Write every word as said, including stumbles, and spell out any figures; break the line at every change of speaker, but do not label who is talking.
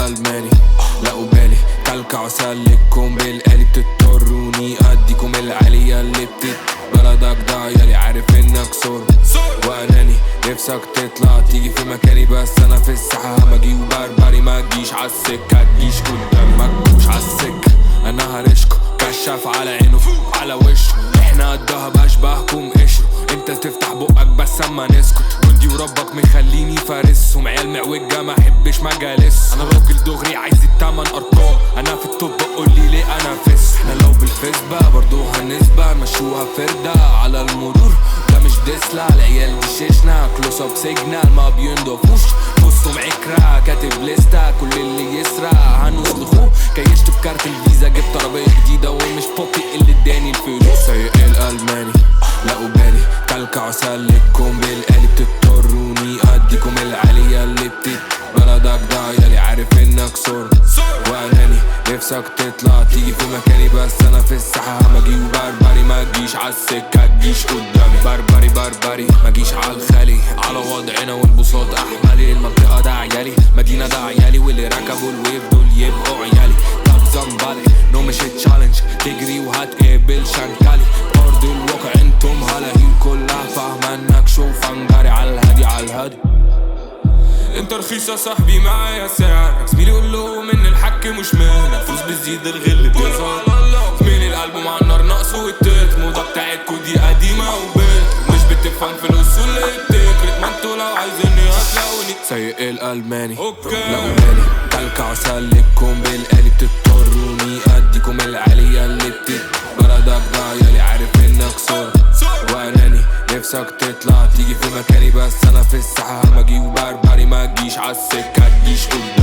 الألماني لا أبالي كلكع وسلككم بالآلي بتضطروني أديكم العالية اللي بتت بلدك ضايعلي عارف انك صور واناني نفسك تطلع تيجي في مكاني بس انا في الساحة همجي وبربري ما تجيش عالسكة تجيش قدامي ما تجوش عالسكة انا هرشكو كشاف على عينه على وشه احنا قدها بشبهكم قشروا انت تفتح بقك بس اما نسكت جندي وربك مخليني فارسهم عيال معوجة ما احبش مجالس انا راجل دغري عايز التمن ارقام انا في التوب قولي ليه انا فس احنا لو بالفسبة برضو هنسبة مشوها فردة على المرور ده مش ديسلا العيال دي شيشنا كلوس اب سيجنال ما بينضفوش بصوا معكرة كاتب لستا كل اللي يسرق هنوصلخوه كيشت بكارت الفيزا جبت عربية جديدة ومش بوبي اللي اداني الفلوس سايق الألماني لا أبالي كلكع وسلككم بالآلي بتضطروني أديكم العالية اللي بتت بلدك ضايعلي عارف انك صور واناني نفسك تطلع تيجي في مكاني بس انا في الساحة همجي وبربري ما تجيش عالسكة تجيش قدامي بربري بربري ما جيش عالخالي على وضعنا والبساط احملي المنطقة ده عيالي مدينة ده عيالي واللي ركبوا الويف دول يبقوا عيالي طب زنبالي نو مش تشالنج تجري وهتقبل شنكالي ارض الواقع انتم هلاهيل كلها فاهمة انك شو فنجاري عالهادي عالهادي انت رخيص يا صاحبي معايا سعرك زميلي قول لهم ان الحك مش مهنة فلوس بتزيد الغل بيظهر زميلي القلب مع النار ناقص والتت موضة بتاعتكو دي قديمة وبيت مش بتفهم في الاصول اللي بتكرت ما انتوا لو عايزيني هتلاقوني سايق الألماني لا أبالي كلكع وسلككم بالآلي بتضطروني أديكم العالية اللي بتت بلدك ضايعلي عارف انك صور واناني نفسك تطلع تيجي في مكاني بس انا في الساحة همجي وبربري ما تجيش عالسكة تجيش قدامي